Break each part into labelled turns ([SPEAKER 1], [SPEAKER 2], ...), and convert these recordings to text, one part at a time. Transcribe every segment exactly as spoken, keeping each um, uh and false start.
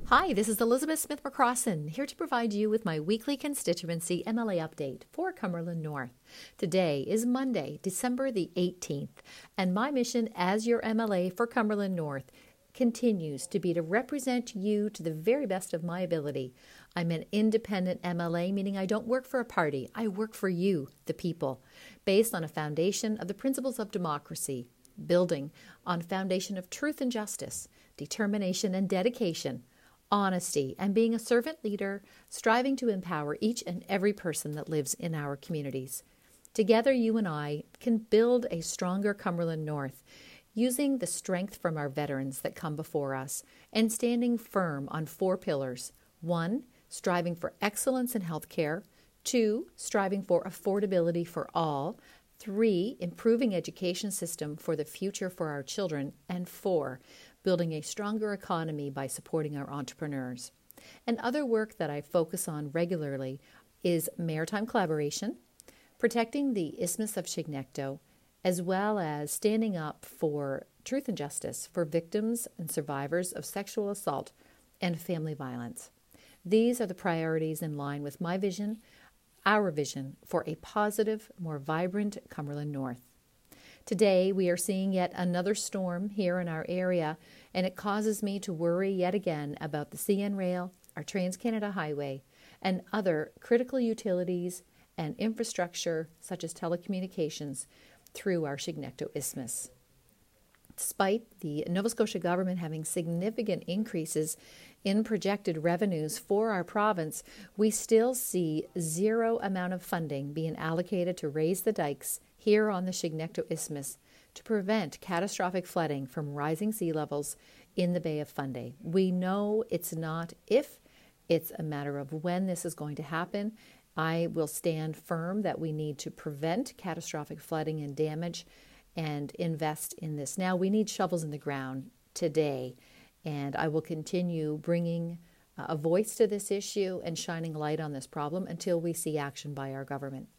[SPEAKER 1] Hi, this is Elizabeth Smith McCrossin, here to provide you with my weekly constituency M L A update for Cumberland North. Today is Monday, December the eighteenth, and my mission as your M L A for Cumberland North continues to be to represent you to the very best of my ability. I'm an independent M L A, meaning I don't work for a party. I work for you, the people, based on a foundation of the principles of democracy, building on a foundation of truth and justice, determination and dedication, honesty, and being a servant leader, striving to empower each and every person that lives in our communities. Together, you and I can build a stronger Cumberland North, using the strength from our veterans that come before us and standing firm on four pillars. One, striving for excellence in healthcare. Two, striving for affordability for all. Three, improving education system for the future for our children. And four, building a stronger economy by supporting our entrepreneurs. And other work that I focus on regularly is maritime collaboration, protecting the Isthmus of Chignecto, as well as standing up for truth and justice for victims and survivors of sexual assault and family violence. These are the priorities in line with my vision, our vision, for a positive, more vibrant Cumberland North. Today, we are seeing yet another storm here in our area, and it causes me to worry yet again about the C N Rail, our Trans-Canada Highway, and other critical utilities and infrastructure such as telecommunications through our Chignecto Isthmus. Despite the Nova Scotia government having significant increases in projected revenues for our province, we still see zero amount of funding being allocated to raise the dikes here on the Chignecto Isthmus to prevent catastrophic flooding from rising sea levels in the Bay of Fundy. We know it's not if, it's a matter of when this is going to happen. I will stand firm that we need to prevent catastrophic flooding and damage and invest in this. Now, we need shovels in the ground today, and I will continue bringing a voice to this issue and shining light on this problem until we see action by our government.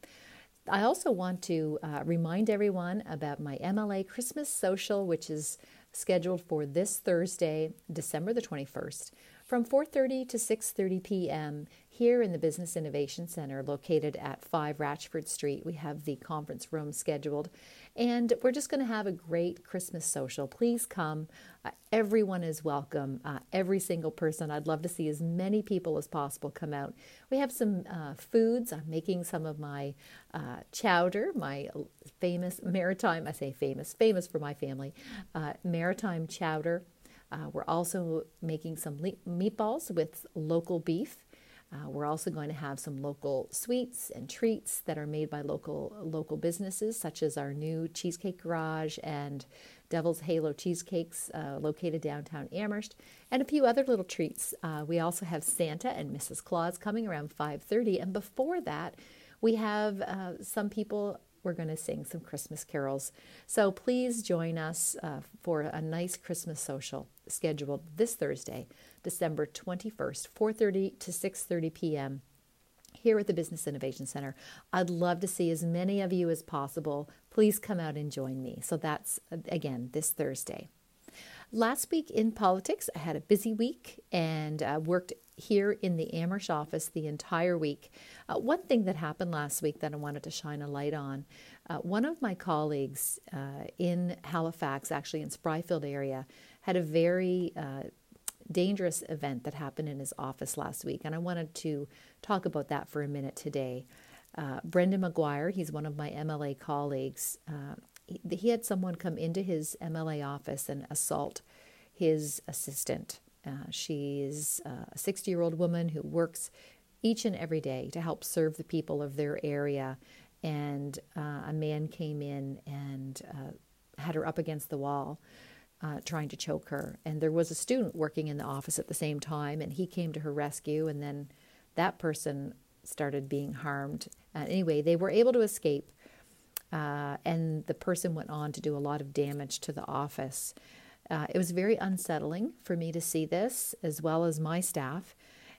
[SPEAKER 1] I also want to uh, remind everyone about my M L A Christmas Social, which is scheduled for this Thursday, December the twenty-first, from four thirty to six thirty p.m. here in the Business Innovation Center located at five Ratchford Street. We have the conference room scheduled, and we're just going to have a great Christmas social. Please come. Uh, everyone is welcome. Uh, every single person. I'd love to see as many people as possible come out. We have some uh, foods. I'm making some of my uh, chowder, my famous maritime, I say famous, famous for my family, uh, maritime chowder. Uh, we're also making some le- meatballs with local beef. Uh, we're also going to have some local sweets and treats that are made by local local businesses, such as our new Cheesecake Garage and Devil's Halo Cheesecakes uh, located downtown Amherst, and a few other little treats. Uh, we also have Santa and Missus Claus coming around five thirty, and before that, we have uh, some people. We're going to sing some Christmas carols. So please join us uh, for a nice Christmas social scheduled this Thursday, December twenty-first, four thirty to six thirty p.m. here at the Business Innovation Center. I'd love to see as many of you as possible. Please come out and join me. So that's, again, this Thursday. Last week in politics, I had a busy week and uh, worked here in the Amherst office the entire week. Uh, one thing that happened last week that I wanted to shine a light on, uh, one of my colleagues uh, in Halifax, actually in Spryfield area, had a very uh, dangerous event that happened in his office last week, and I wanted to talk about that for a minute today. Uh, Brendan McGuire, he's one of my M L A colleagues, uh, he, he had someone come into his M L A office and assault his assistant. Uh, she's a sixty-year-old woman who works each and every day to help serve the people of their area, and uh, a man came in and uh, had her up against the wall, uh, trying to choke her. And there was a student working in the office at the same time, and he came to her rescue, and then that person started being harmed. Uh, anyway, they were able to escape, uh, and the person went on to do a lot of damage to the office. Uh, it was very unsettling for me to see this, as well as my staff.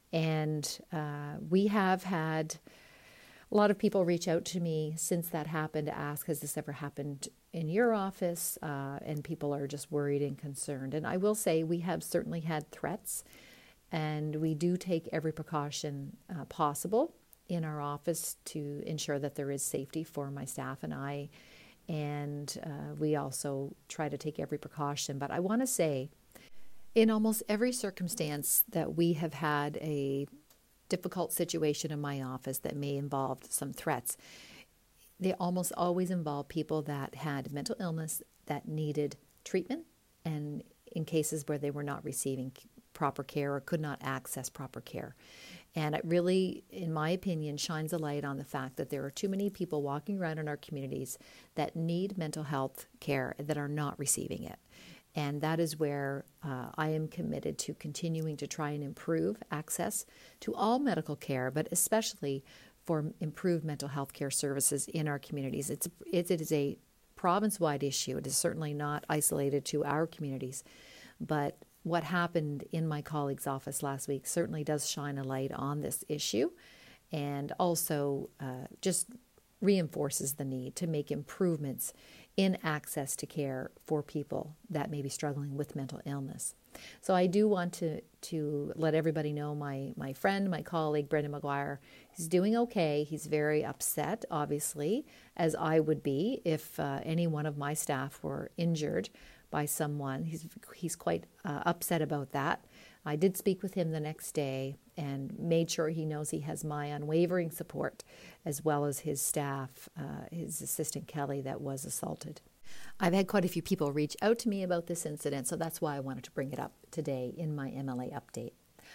[SPEAKER 1] And uh, we have had a lot of people reach out to me since that happened to ask, has this ever happened in your office? Uh, and people are just worried and concerned. And I will say we have certainly had threats And we do take every precaution uh, possible in our office to ensure that there is safety for my staff and I. And uh, we also try to take every precaution. But I want to say, in almost every circumstance that we have had a difficult situation in my office that may involve some threats, they almost always involve people that had mental illness that needed treatment, and in cases where they were not receiving proper care or could not access proper care. And it really, in my opinion, shines a light on the fact that there are too many people walking around in our communities that need mental health care that are not receiving it. And that is where uh, I am committed to continuing to try and improve access to all medical care, but especially for improved mental health care services in our communities. It's, it, it is a province-wide issue. It is certainly not isolated to our communities, but what happened in my colleague's office last week certainly does shine a light on this issue, and also uh, just reinforces the need to make improvements in access to care for people that may be struggling with mental illness. So I do want to to let everybody know my my friend, my colleague, Brendan McGuire, he's doing okay. He's very upset, obviously, as I would be if uh, any one of my staff were injured by someone. He's he's quite uh, upset about that. I did speak with him the next day and made sure he knows he has my unwavering support, as well as his staff, uh, his assistant Kelly, that was assaulted. I've had quite a few people reach out to me about this incident, so that's why I wanted to bring it up today in my M L A update.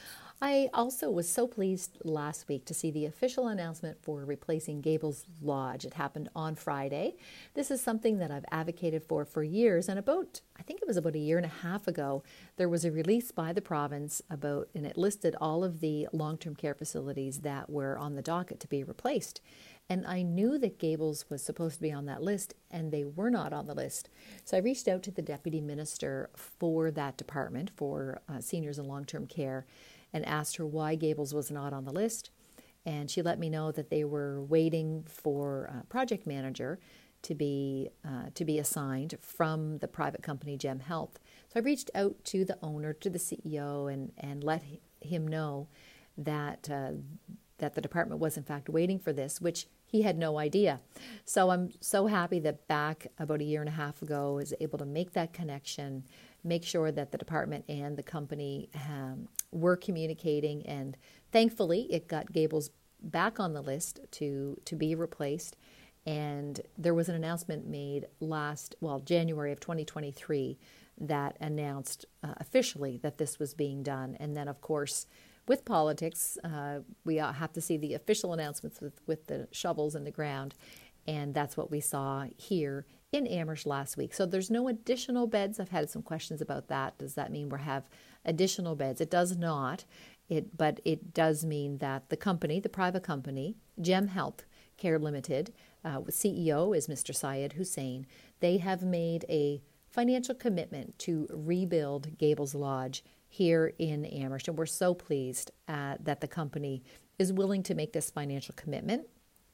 [SPEAKER 1] I also was so pleased last week to see the official announcement for replacing Gables Lodge. It happened on Friday. This is something that I've advocated for for years, and about, I think it was about a year and a half ago, there was a release by the province about, and it listed all of the long-term care facilities that were on the docket to be replaced. And I knew that Gables was supposed to be on that list, and they were not on the list. So I reached out to the deputy minister for that department, for uh, seniors and long-term care, and asked her why Gables was not on the list. And she let me know that they were waiting for a project manager to be uh, to be assigned from the private company Gem Health. So I reached out to the owner, to the C E O, and, and let him know that uh, that the department was in fact waiting for this, which he had no idea. So I'm so happy that back about a year and a half ago I was able to make that connection, make sure that the department and the company um, were communicating, and thankfully it got Gables back on the list to, to be replaced. And there was an announcement made last, well, January of twenty twenty-three that announced uh, officially that this was being done. And then, of course, with politics, uh, we have to see the official announcements with, with the shovels in the ground, and that's what we saw here in Amherst last week. So there's no additional beds. I've had some questions about that. Does that mean we have additional beds? It does not, It, but it does mean that the company, the private company, Gem Health Care Limited, uh, C E O is Mister Syed Hussein. They have made a financial commitment to rebuild Gables Lodge here in Amherst, and we're so pleased uh, that the company is willing to make this financial commitment.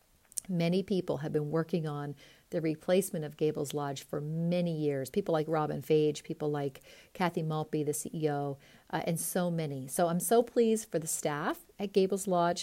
[SPEAKER 1] Many people have been working on the replacement of Gables Lodge for many years. People like Robin Fage, people like Kathy Maltby, the C E O, uh, and so many. So I'm so pleased for the staff at Gables Lodge,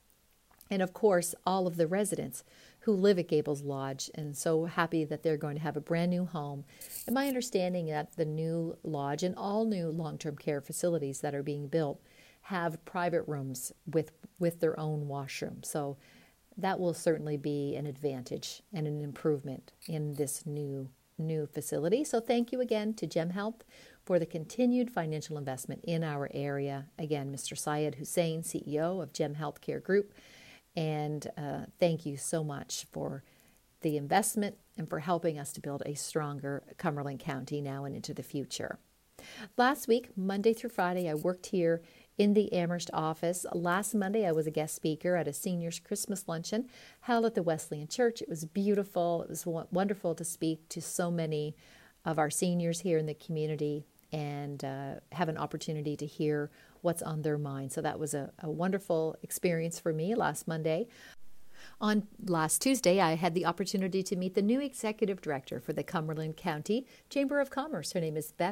[SPEAKER 1] and of course all of the residents who live at Gables Lodge, and so happy that they're going to have a brand new home. And my understanding that the new lodge and all new long-term care facilities that are being built have private rooms with, with their own washroom. So that will certainly be an advantage and an improvement in this new new facility. So thank you again to Gem Health for the continued financial investment in our area. Again, Mister Syed Hussein, C E O of Gem Healthcare Group. And uh, thank you so much for the investment and for helping us to build a stronger Cumberland County now and into the future. Last week, Monday through Friday, I worked here in the Amherst office. Last Monday, I was a guest speaker at a seniors Christmas luncheon held at the Wesleyan Church. It was beautiful. It was wonderful to speak to so many of our seniors here in the community and uh, have an opportunity to hear what's on their mind. So that was a, a wonderful experience for me last Monday. On last Tuesday, I had the opportunity to meet the new executive director for the Cumberland County Chamber of Commerce. Her name is Beth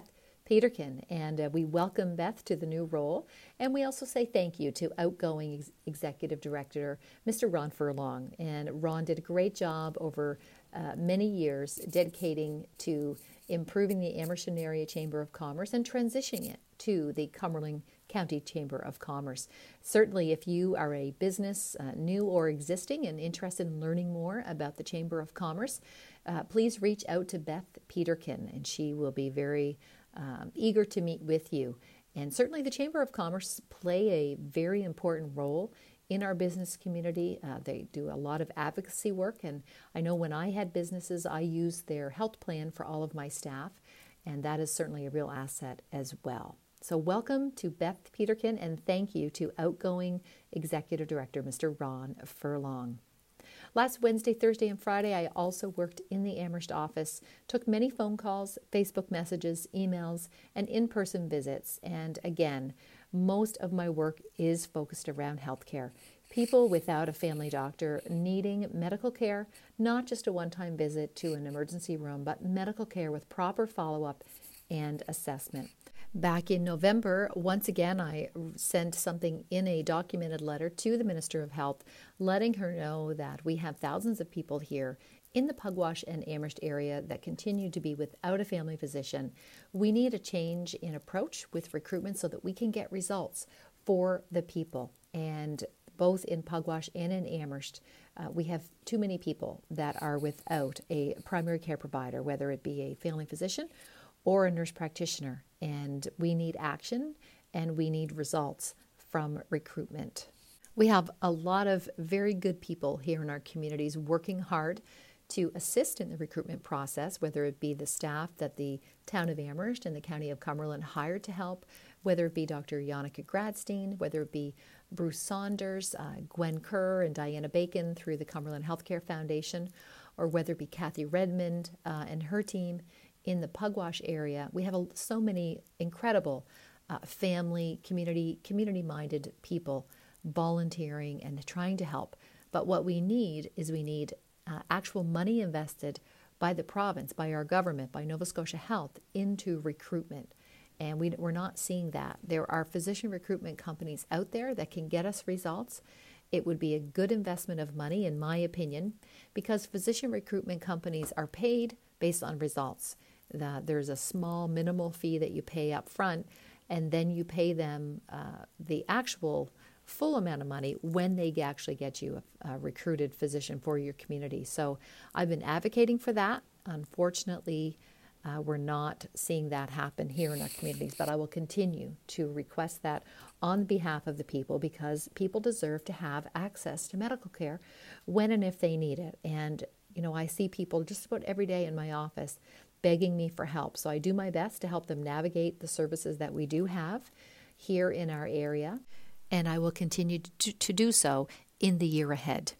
[SPEAKER 1] Peterkin. And uh, we welcome Beth to the new role. And we also say thank you to outgoing ex- Executive Director, Mister Ron Furlong. And Ron did a great job over uh, many years dedicating to improving the Amersham Area Chamber of Commerce and transitioning it to the Cumberland County Chamber of Commerce. Certainly, if you are a business, uh, new or existing, and interested in learning more about the Chamber of Commerce, uh, please reach out to Beth Peterkin, and she will be very um, eager to meet with you. And certainly, the Chamber of Commerce play a very important role in our business community. Uh, they do a lot of advocacy work, and I know when I had businesses, I used their health plan for all of my staff, and that is certainly a real asset as well. So welcome to Beth Peterkin, and thank you to outgoing Executive Director, Mister Ron Furlong. Last Wednesday, Thursday, and Friday, I also worked in the Amherst office, took many phone calls, Facebook messages, emails, and in-person visits. And again, most of my work is focused around healthcare. People without a family doctor needing medical care, not just a one-time visit to an emergency room, but medical care with proper follow-up and assessment. Back in November, once again, I sent something in a documented letter to the Minister of Health, letting her know that we have thousands of people here in the Pugwash and Amherst area that continue to be without a family physician. We need a change in approach with recruitment so that we can get results for the people. And both in Pugwash and in Amherst, uh, we have too many people that are without a primary care provider, whether it be a family physician or a nurse practitioner. And we need action and we need results from recruitment. We have a lot of very good people here in our communities working hard to assist in the recruitment process, whether it be the staff that the town of Amherst and the county of Cumberland hired to help, whether it be Doctor Janneke Gradstein, whether it be Bruce Saunders, uh, Gwen Kerr, and Diana Bacon through the Cumberland Healthcare Foundation, or whether it be Kathy Redmond uh, and her team in the Pugwash area. We have a, so many incredible uh, family, community, community-minded people volunteering and trying to help. But what we need is we need uh, actual money invested by the province, by our government, by Nova Scotia Health into recruitment. And we, we're not seeing that. There are physician recruitment companies out there that can get us results. It would be a good investment of money, in my opinion, because physician recruitment companies are paid based on results. The, there's a small minimal fee that you pay up front, and then you pay them uh, the actual full amount of money when they actually get you a, a recruited physician for your community. So I've been advocating for that. Unfortunately, uh, we're not seeing that happen here in our communities, but I will continue to request that on behalf of the people, because people deserve to have access to medical care when and if they need it. And, you know, I see people just about every day in my office begging me for help. So I do my best to help them navigate the services that we do have here in our area, and I will continue to, to do so in the year ahead.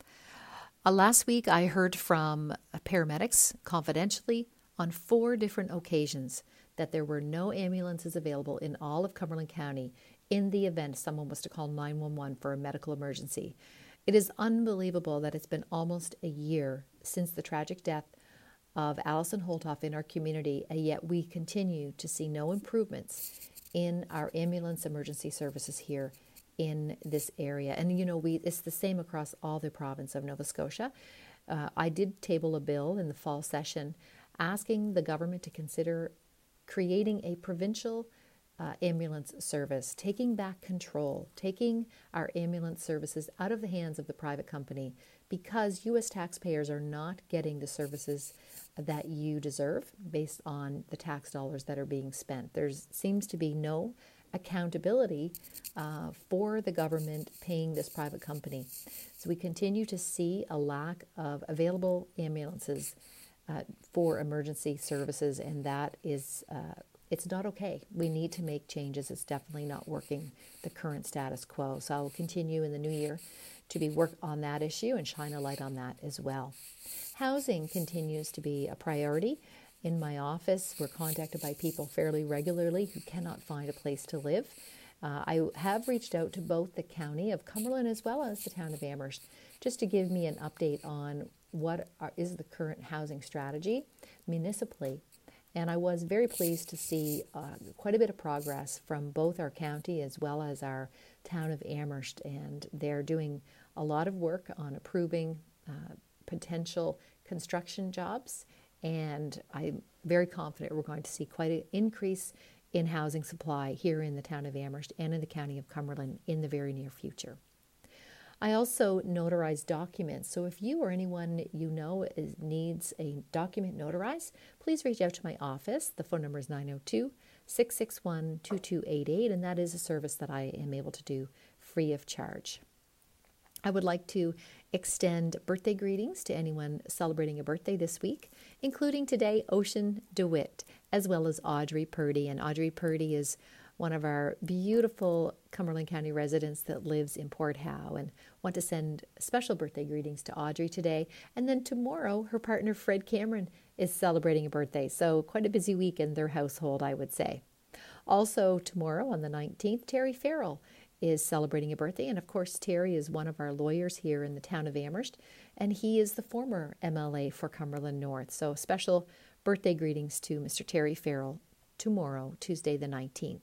[SPEAKER 1] Uh, last week, I heard from paramedics confidentially on four different occasions that there were no ambulances available in all of Cumberland County in the event someone was to call nine one one for a medical emergency. It is unbelievable that it's been almost a year since the tragic death of Allison Holtoff in our community, and yet we continue to see no improvements in our ambulance emergency services here in this area. And, you know, we it's the same across all the province of Nova Scotia. Uh, I did table a bill in the fall session asking the government to consider creating a provincial uh, ambulance service, taking back control, taking our ambulance services out of the hands of the private company, because U S taxpayers are not getting the services that you deserve based on the tax dollars that are being spent. There seems to be no accountability uh, for the government paying this private company. So we continue to see a lack of available ambulances uh, for emergency services, and that is, uh, it's not okay. We need to make changes. It's definitely not working, the current status quo. So I will continue in the new year to be work on that issue and shine a light on that as well. Housing continues to be a priority. In my office, we're contacted by people fairly regularly who cannot find a place to live. Uh, I have reached out to both the county of Cumberland as well as the town of Amherst just to give me an update on what are, is the current housing strategy municipally, And I was very pleased to see uh, quite a bit of progress from both our county as well as our town of Amherst. And they're doing a lot of work on approving uh, potential construction jobs. And I'm very confident we're going to see quite an increase in housing supply here in the town of Amherst and in the county of Cumberland in the very near future. I also notarize documents. So if you or anyone you know is, needs a document notarized, please reach out to my office. The phone number is nine oh two, six six one, two two eight eight, and that is a service that I am able to do free of charge. I would like to extend birthday greetings to anyone celebrating a birthday this week, including today Ocean DeWitt, as well as Audrey Purdy. And Audrey Purdy is one of our beautiful Cumberland County residents that lives in Port Howe, and want to send special birthday greetings to Audrey today. And then tomorrow, her partner Fred Cameron is celebrating a birthday, so quite a busy week in their household, I would say. Also tomorrow on the nineteenth, Terry Farrell is celebrating a birthday, and of course Terry is one of our lawyers here in the town of Amherst, and he is the former M L A for Cumberland North. So special birthday greetings to Mister Terry Farrell tomorrow, Tuesday the nineteenth.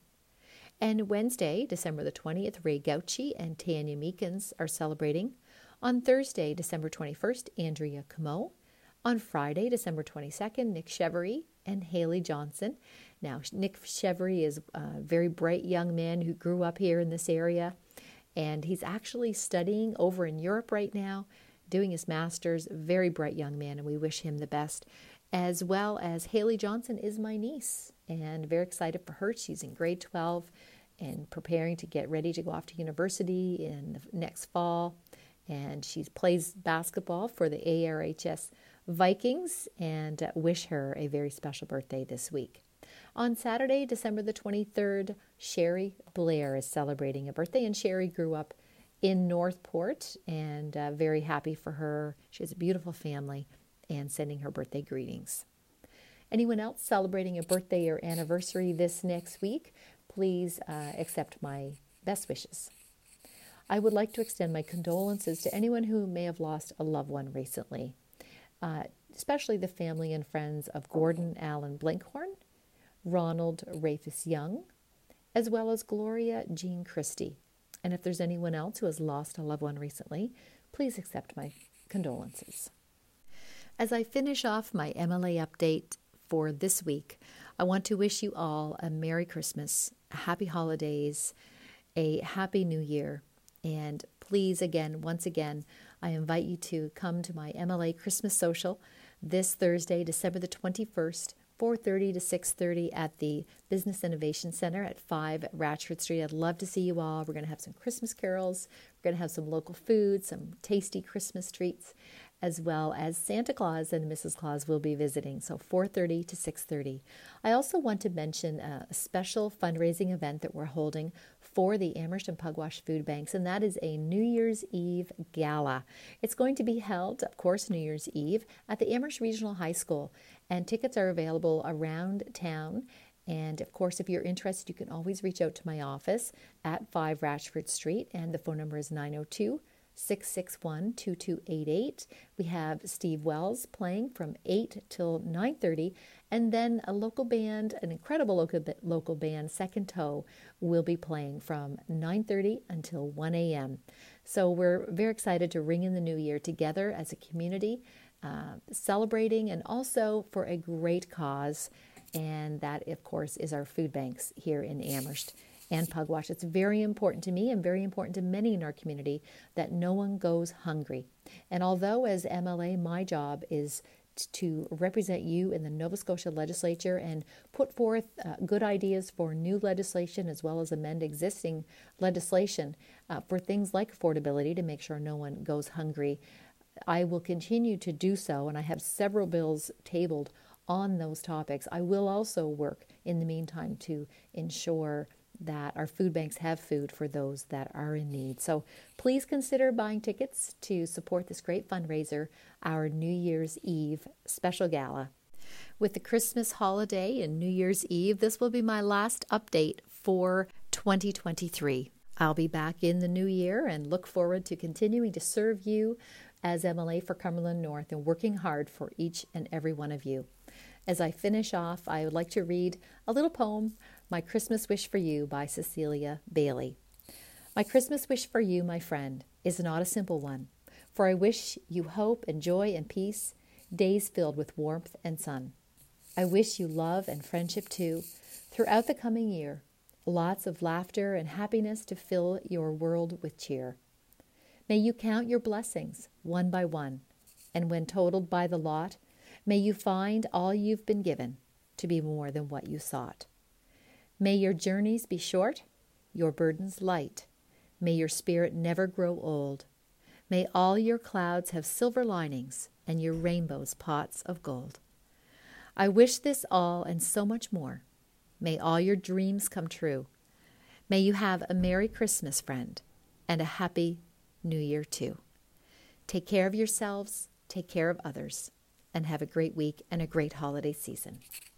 [SPEAKER 1] And Wednesday, December the twentieth, Ray Gauchi and Tanya Meekins are celebrating. On Thursday, December twenty-first, Andrea Camo. On Friday, December twenty-second, Nick Chevery and Haley Johnson. Now, Nick Chevery is a very bright young man who grew up here in this area, and he's actually studying over in Europe right now, doing his master's. Very bright young man, and we wish him the best. As well as Haley Johnson is my niece, and very excited for her. She's in grade twelve and preparing to get ready to go off to university in the next fall. And she plays basketball for the A R H S Vikings, and wish her a very special birthday this week. On Saturday, December the twenty-third, Sherry Blair is celebrating a birthday, and Sherry grew up in Northport, and uh, very happy for her. She has a beautiful family, and sending her birthday greetings. Anyone else celebrating a birthday or anniversary this next week, please uh, accept my best wishes. I would like to extend my condolences to anyone who may have lost a loved one recently, uh, especially the family and friends of Gordon Allen Blinkhorn, Ronald Rafus Young, as well as Gloria Jean Christie. And if there's anyone else who has lost a loved one recently, please accept my condolences. As I finish off my M L A update for this week, I want to wish you all a Merry Christmas, a Happy Holidays, a Happy New Year, and please, again, once again, I invite you to come to my M L A Christmas Social this Thursday, December the twenty-first, four thirty to six thirty at the Business Innovation Center at five Ratchford Street. I'd love to see you all. We're going to have some Christmas carols. We're going to have some local food, some tasty Christmas treats, as well as Santa Claus and Missus Claus will be visiting, so four thirty to six thirty. I also want to mention a special fundraising event that we're holding for the Amherst and Pugwash Food Banks, and that is a New Year's Eve Gala. It's going to be held, of course, New Year's Eve at the Amherst Regional High School, and tickets are available around town. And of course, if you're interested, you can always reach out to my office at five Ratchford Street, and the phone number is nine oh two, six six one, two two eight eight. We have Steve Wells playing from eight till nine thirty, and then a local band, an incredible local, local band, Second Toe, will be playing from nine thirty until one a.m. So we're very excited to ring in the new year together as a community, uh, celebrating, and also for a great cause, and that, of course, is our food banks here in Amherst and Pugwash. It's very important to me and very important to many in our community that no one goes hungry. And although as M L A, my job is to represent you in the Nova Scotia legislature and put forth uh, good ideas for new legislation as well as amend existing legislation uh, for things like affordability to make sure no one goes hungry, I will continue to do so, and I have several bills tabled on those topics. I will also work in the meantime to ensure that our food banks have food for those that are in need. So please consider buying tickets to support this great fundraiser, our New Year's Eve special gala. With the Christmas holiday and New Year's Eve, this will be my last update for twenty twenty-three. I'll be back in the new year and look forward to continuing to serve you as M L A for Cumberland North and working hard for each and every one of you. As I finish off, I would like to read a little poem, My Christmas Wish for You by Cecilia Bailey. My Christmas wish for you, my friend, is not a simple one, for I wish you hope and joy and peace, days filled with warmth and sun. I wish you love and friendship too, throughout the coming year, lots of laughter and happiness to fill your world with cheer. May you count your blessings one by one, and when totaled by the lot, may you find all you've been given to be more than what you sought. May your journeys be short, your burdens light. May your spirit never grow old. May all your clouds have silver linings and your rainbows pots of gold. I wish this all and so much more. May all your dreams come true. May you have a Merry Christmas, friend, and a Happy New Year too. Take care of yourselves, take care of others, and have a great week and a great holiday season.